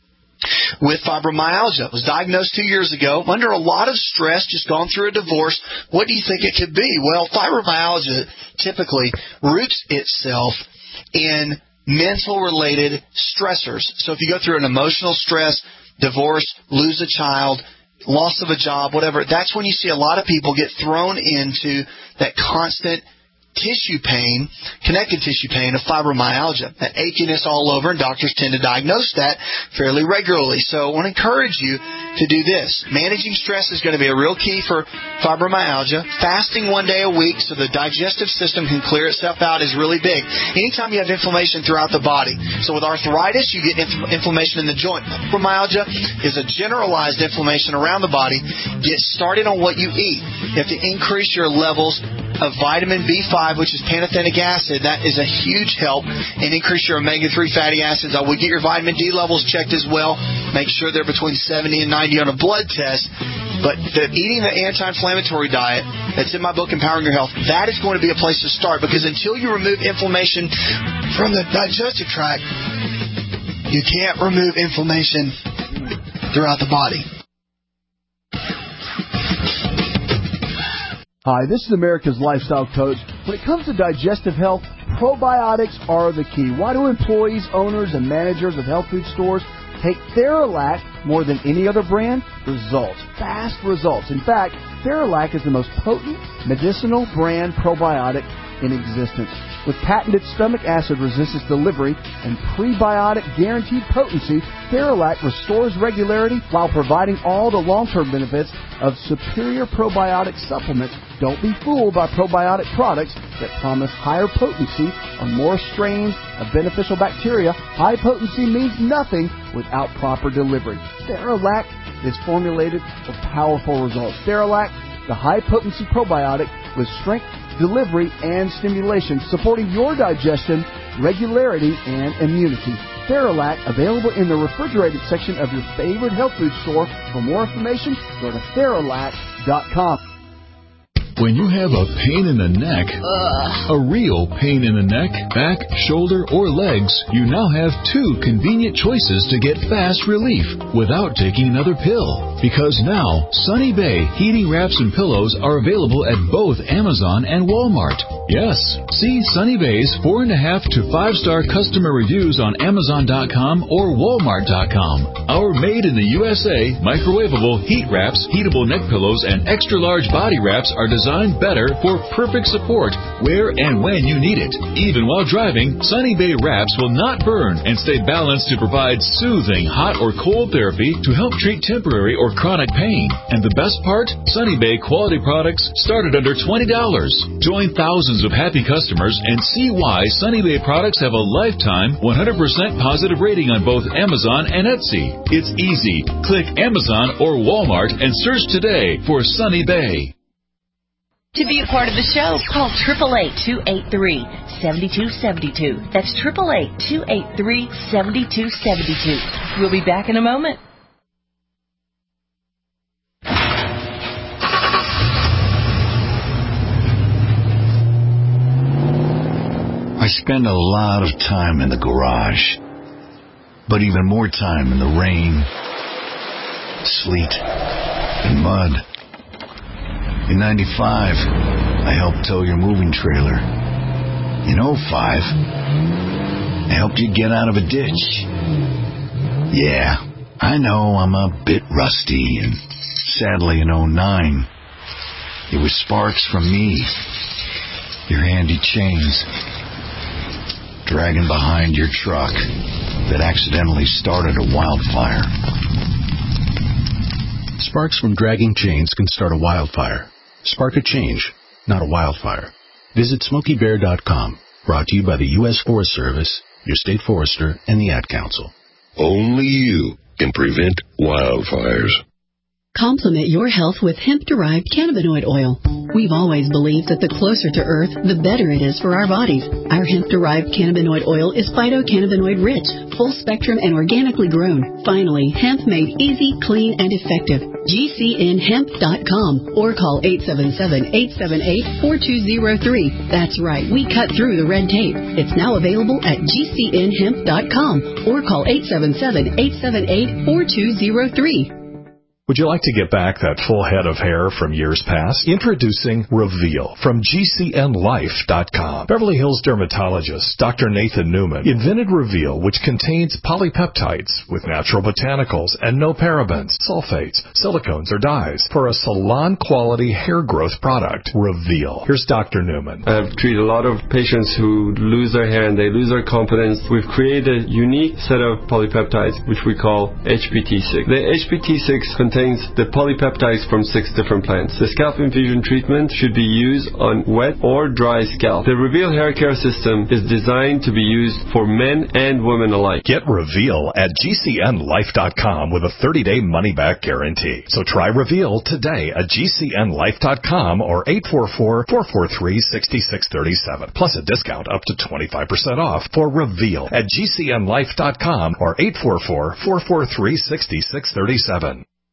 with fibromyalgia. Was diagnosed two years ago, under a lot of stress, just gone through a divorce. What do you think it could be? Well, fibromyalgia typically roots itself in mental-related stressors. So if you go through an emotional stress, divorce, lose a child, loss of a job, whatever, that's when you see a lot of people get thrown into that constant tissue pain, connective tissue pain of fibromyalgia, that achiness all over, and doctors tend to diagnose that fairly regularly. So I want to encourage you to do this. Managing stress is going to be a real key for fibromyalgia. Fasting one day a week so the digestive system can clear itself out is really big. Anytime you have inflammation throughout the body. So with arthritis, you get inf- inflammation in the joint. Fibromyalgia is a generalized inflammation around the body. Get started on what you eat. You have to increase your levels of vitamin B five, which is pantothenic acid. That is a huge help, and increase your omega three fatty acids. I would get your vitamin D levels checked as well. Make sure they're between seventy and ninety on a blood test. But the, eating the anti-inflammatory diet that's in my book, Empowering Your Health, that is going to be a place to start, because until you remove inflammation from the digestive tract, you can't remove inflammation throughout the body. Hi, this is America's Lifestyle Coach. When it comes to digestive health, probiotics are the key. Why do employees, owners, and managers of health food stores take Theralac more than any other brand? Results. Fast results. In fact, Theralac is the most potent medicinal brand probiotic in existence. With patented stomach acid resistance delivery and prebiotic guaranteed potency, Theralac restores regularity while providing all the long-term benefits of superior probiotic supplements. Don't be fooled by probiotic products that promise higher potency on more strains of beneficial bacteria. High potency means nothing without proper delivery. Theralac is formulated for powerful results. Theralac, the high-potency probiotic with strength, delivery, and stimulation, supporting your digestion, regularity, and immunity. Theralac, available in the refrigerated section of your favorite health food store. For more information, go to Theralac dot com. When you have a pain in the neck, Ugh. a real pain in the neck, back, shoulder, or legs, you now have two convenient choices to get fast relief without taking another pill. Because now, Sunny Bay heating wraps and pillows are available at both Amazon and Walmart. Yes, see Sunny Bay's four and a half to five star customer reviews on Amazon dot com or Walmart dot com. Our made in the U S A microwavable heat wraps, heatable neck pillows, and extra large body wraps are designed better for perfect support where and when you need it. Even while driving, Sunny Bay wraps will not burn and stay balanced to provide soothing hot or cold therapy to help treat temporary or chronic pain. And the best part? Sunny Bay quality products start at under twenty dollars. Join thousands of happy customers and see why Sunny Bay products have a lifetime one hundred percent positive rating on both Amazon and Etsy. It's easy. Click Amazon or Walmart and search today for Sunny Bay. To be a part of the show, call eight eight eight, two eight three, seven two seven two. That's eight eight eight, two eight three, seven two seven two. We'll be back in a moment. I spend a lot of time in the garage, but even more time in the rain, sleet, and mud. In ninety-five, I helped tow your moving trailer. In oh five, I helped you get out of a ditch. Yeah, I know I'm a bit rusty, and sadly in oh nine, it was sparks from me, your handy chains, dragging behind your truck that accidentally started a wildfire. Sparks from dragging chains can start a wildfire. Spark a change, not a wildfire. Visit Smokey Bear dot com. Brought to you by the U S Forest Service, your state forester, and the Ad Council. Only you can prevent wildfires. Complement your health with hemp-derived cannabinoid oil. We've always believed that the closer to Earth, the better it is for our bodies. Our hemp-derived cannabinoid oil is phytocannabinoid-rich, full-spectrum, and organically grown. Finally, hemp made easy, clean, and effective. G C N hemp dot com or call eight seven seven, eight seven eight, four two zero three. That's right, we cut through the red tape. It's now available at G C N hemp dot com or call eight seven seven, eight seven eight, four two zero three. Would you like to get back that full head of hair from years past? Introducing Reveal from G C N life dot com. Beverly Hills dermatologist Doctor Nathan Newman invented Reveal, which contains polypeptides with natural botanicals and no parabens, sulfates, silicones, or dyes for a salon-quality hair growth product. Reveal. Here's Doctor Newman. I've treated a lot of patients who lose their hair and they lose their confidence. We've created a unique set of polypeptides, which we call H P T six. The H P T six contains the polypeptides from six different plants. The scalp infusion treatment should be used on wet or dry scalp. The Reveal hair care system is designed to be used for men and women alike. Get Reveal at G C N life dot com with a thirty day money-back guarantee. So try Reveal today at G C N life dot com or eight four four, four four three, six six three seven. Plus a discount up to twenty-five percent off for Reveal at G C N life dot com or eight four four, four four three, six six three seven.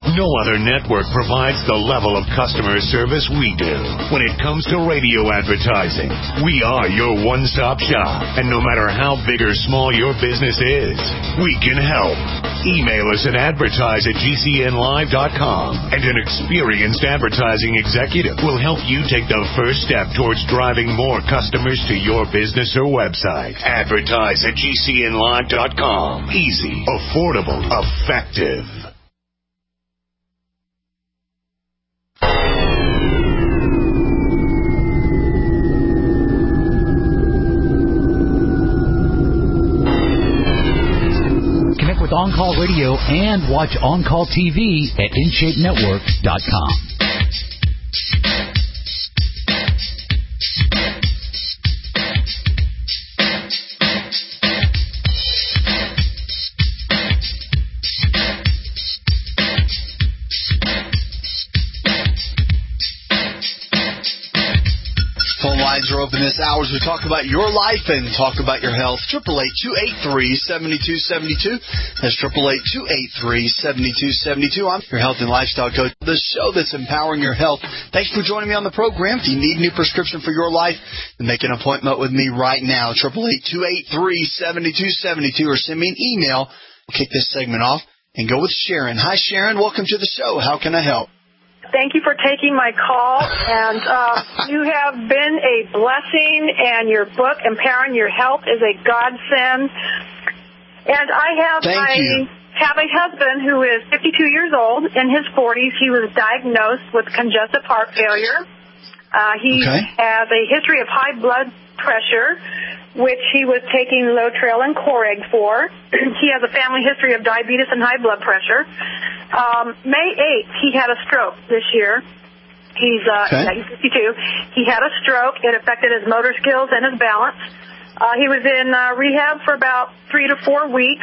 No other network provides the level of customer service we do. When it comes to radio advertising, we are your one-stop shop. And no matter how big or small your business is, we can help. Email us at advertise at g c n live dot com, and an experienced advertising executive will help you take the first step towards driving more customers to your business or website. Advertise at g c n live dot com. Easy, affordable, effective. Connect with On Call Radio and watch On Call T V at in shape network dot com. Are open this hour as we talk about your life and talk about your health. Triple eight two eight three seven two seven two. That's triple eight two eight three seven two seven two. I'm your health and lifestyle coach. The show that's empowering your health. Thanks for joining me on the program. If you need a new prescription for your life, then make an appointment with me right now. Triple eight two eight three seven two seven two, or send me an email. We'll kick this segment off and go with Sharon. Hi, Sharon. Welcome to the show. How can I help? Thank you for taking my call, and uh, you have been a blessing, and your book, Empowering Your Health, is a godsend. And I have Thank my you. have a husband who is fifty-two years old, in his forties. He was diagnosed with congestive heart failure. Uh, he Okay. has a history of high blood pressure, which he was taking Lotrel and Coreg for. He has a family history of diabetes and high blood pressure. Um, May eighth, he had a stroke this year. He's, uh, Okay. yeah, he's fifty-two. He had a stroke. It affected his motor skills and his balance. Uh, he was in uh, rehab for about three to four weeks.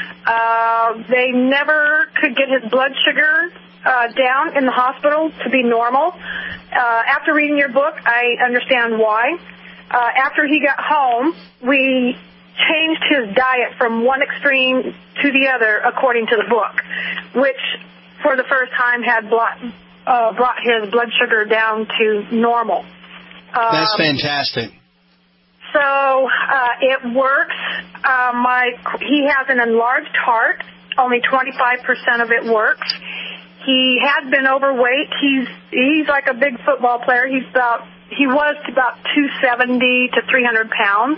Uh, they never could get his blood sugar uh, down in the hospital to be normal. Uh, after reading your book, I understand why. Uh, after he got home, we changed his diet from one extreme to the other according to the book, which for the first time had brought, uh, brought his blood sugar down to normal. Um, That's fantastic. So uh, it works. Uh, my he has an enlarged heart. Only twenty-five percent of it works. He has been overweight. He's he's like a big football player. He's about he was about two seventy to three hundred pounds.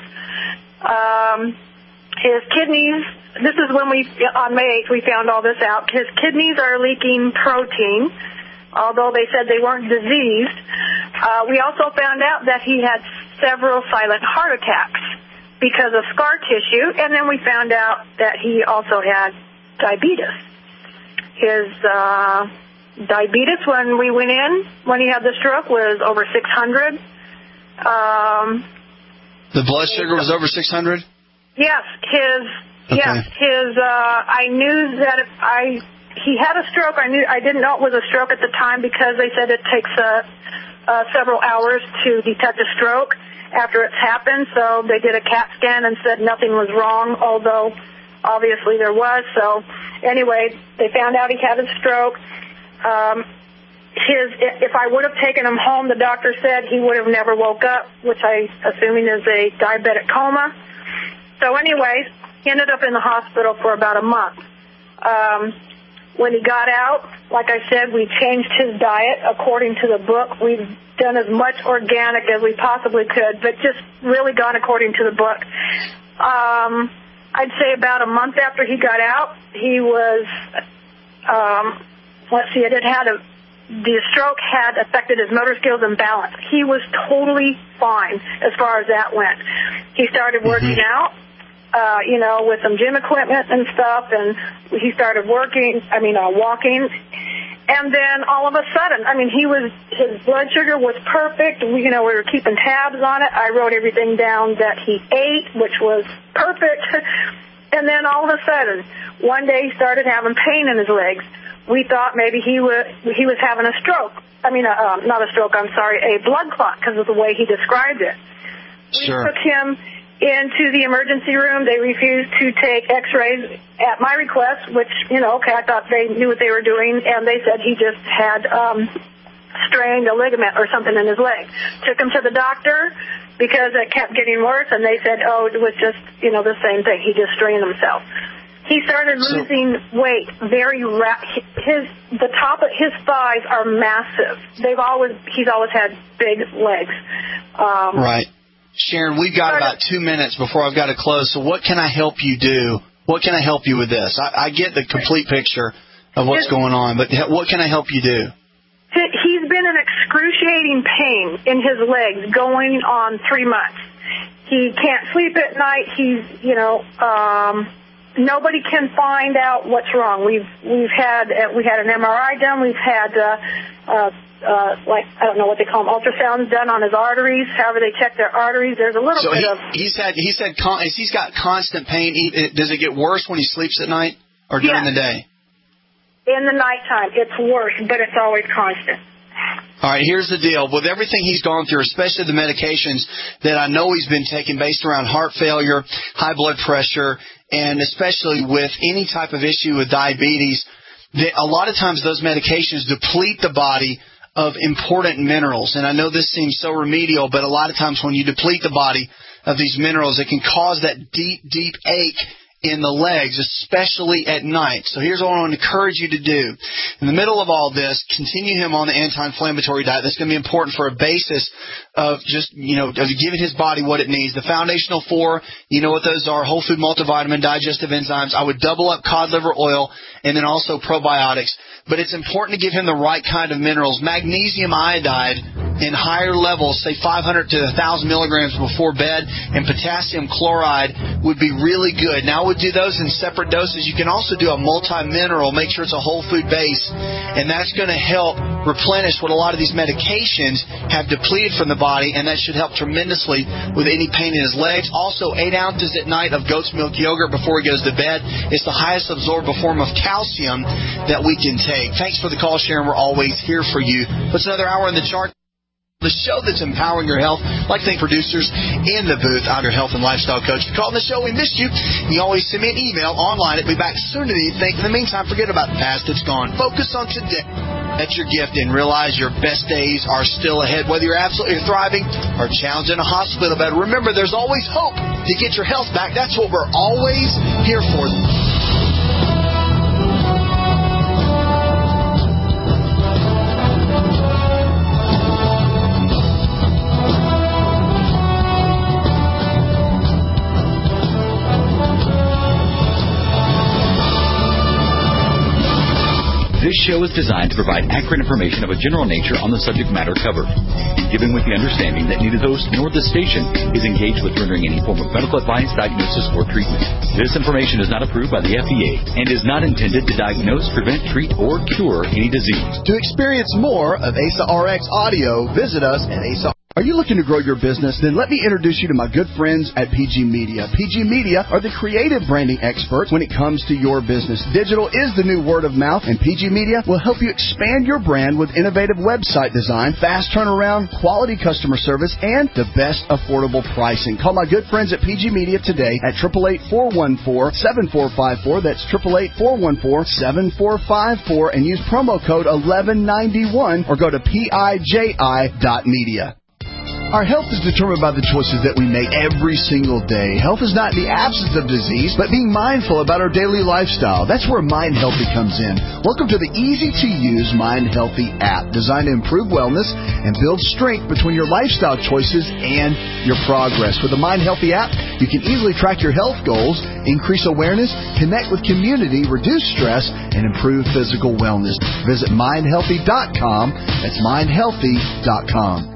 Um, his kidneys. This is when we on May eighth we found all this out. His kidneys are leaking protein, although they said they weren't diseased. Uh, we also found out that he had several silent heart attacks because of scar tissue, and then we found out that he also had diabetes. His uh, diabetes when we went in, when he had the stroke, was over six hundred. Um, The blood sugar was over six hundred? yes, his, Okay. yes, his, uh, I knew that if I, he had a stroke. I knew, I didn't know it was a stroke at the time because they said it takes, uh, uh, several hours to detect a stroke after it's happened. So they did a CAT scan and said nothing was wrong, although obviously there was. So anyway, they found out he had a stroke. Um, his, if I would have taken him home, the doctor said he would have never woke up, which I assuming is a diabetic coma. So anyway, he ended up in the hospital for about a month. Um, when he got out, like I said, we changed his diet according to the book. We've done as much organic as we possibly could, but just really gone according to the book. Um, I'd say about a month after he got out, he was, um, let's see, it had had a, the stroke had affected his motor skills and balance. He was totally fine as far as that went. He started working mm-hmm. out. Uh, you know, with some gym equipment and stuff, and he started working, I mean, uh, walking. And then all of a sudden, I mean, he was, his blood sugar was perfect. We, you know, we were keeping tabs on it. I wrote everything down that he ate, which was perfect. And then all of a sudden, one day he started having pain in his legs. We thought maybe he was, he was having a stroke. I mean, uh, um, not a stroke, I'm sorry, a blood clot because of the way he described it. Sure. We took him into the emergency room. They refused to take x-rays at my request, which, you know, okay, I thought they knew what they were doing, and they said he just had um, strained a ligament or something in his leg. Took him to the doctor because it kept getting worse, and they said, oh, it was just, you know, the same thing. He just strained himself. He started losing weight very rapid. His the top of his thighs are massive. They've always he's always had big legs. Um, right. Sharon, we've got about two minutes before I've got to close, so what can I help you do? What can I help you with this? I, I get the complete picture of what's going on, but what can I help you do? He's been in excruciating pain in his legs going on three months. He can't sleep at night. He's, you know, um, nobody can find out what's wrong. We've we've had uh, we had an M R I done. We've had uh, uh, uh, like I don't know what they call them, ultrasounds done on his arteries. However they check their arteries, there's a little so bit he, of. He said he said con- he's got constant pain. He, does it get worse when he sleeps at night or during yeah. the day? In the nighttime, it's worse, but it's always constant. All right, here's the deal. With everything he's gone through, especially the medications that I know he's been taking based around heart failure, high blood pressure, and especially with any type of issue with diabetes, that a lot of times those medications deplete the body of important minerals. And I know this seems so remedial, but a lot of times when you deplete the body of these minerals, it can cause that deep, deep ache in the legs, especially at night. So here's what I want to encourage you to do. In the middle of all this, continue him on the anti-inflammatory diet. That's going to be important for a basis of just, you know, of giving his body what it needs. The foundational four, you know what those are, whole food multivitamin, digestive enzymes. I would double up cod liver oil and then also probiotics. But it's important to give him the right kind of minerals. Magnesium iodide in higher levels, say five hundred to one thousand milligrams before bed, and potassium chloride would be really good. Now, I would do those in separate doses. You can also do a multi-mineral, make sure it's a whole food base, and that's going to help replenish what a lot of these medications have depleted from the body, and that should help tremendously with any pain in his legs. Also, eight ounces at night of goat's milk yogurt before he goes to bed. It's the highest absorbable form of calcium that we can take. Thanks for the call, Sharon. We're always here for you. What's another hour in the chart? The show that's empowering your health. I'd like to thank producers in the booth. I'm your health and lifestyle coach. To call the show, we missed you. You always send me an email online. I'll be back soon to anything. In the meantime, forget about the past. It's gone. Focus on today. That's your gift, and realize your best days are still ahead. Whether you're absolutely thriving or challenged in a hospital bed, remember there's always hope to get your health back. That's what we're always here for. This show is designed to provide accurate information of a general nature on the subject matter covered, given with the understanding that neither the host nor the station is engaged with rendering any form of medical advice, diagnosis, or treatment. This information is not approved by the F D A and is not intended to diagnose, prevent, treat, or cure any disease. To experience more of A S A R X audio, visit us at A S A. Are you looking to grow your business? Then let me introduce you to my good friends at P G Media. P G Media are the creative branding experts when it comes to your business. Digital is the new word of mouth, and P G Media will help you expand your brand with innovative website design, fast turnaround, quality customer service, and the best affordable pricing. Call my good friends at P G Media today at eight eight eight, four one four, seven four five four. That's eight eight eight, four one four, seven four five four, and use promo code eleven ninety-one or go to P I J I dot media. Our health is determined by the choices that we make every single day. Health is not the absence of disease, but being mindful about our daily lifestyle. That's where Mind Healthy comes in. Welcome to the easy-to-use Mind Healthy app, designed to improve wellness and build strength between your lifestyle choices and your progress. With the Mind Healthy app, you can easily track your health goals, increase awareness, connect with community, reduce stress, and improve physical wellness. Visit mind healthy dot com. That's mind healthy dot com.